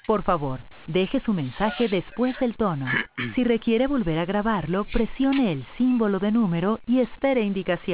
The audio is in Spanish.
Por favor, deje su mensaje después del tono. Si requiere volver a grabarlo, presione el símbolo de número y espere indicaciones.